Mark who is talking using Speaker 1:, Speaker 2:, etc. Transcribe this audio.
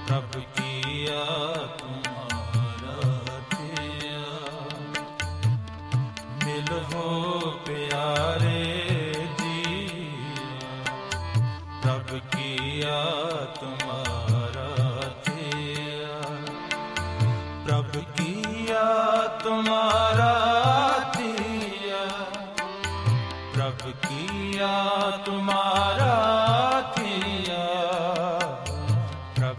Speaker 1: ਪ੍ਰਭ ਕੀਆ ਤੁਮਾਰਾ ਥਿਆ। ਮਿਲ ਹੋ ਪਿਆਰੇ ਜੀਆ, ਪ੍ਰਭ ਕੀਆ ਤੁਮਾਰਾ ਥਿਆ। ਪ੍ਰਭ ਕੀਆ ਤੁਮਾਰਾ ਥਿਆ, ਪ੍ਰਭ ਕੀਆ ਤੁਮਾਰਾ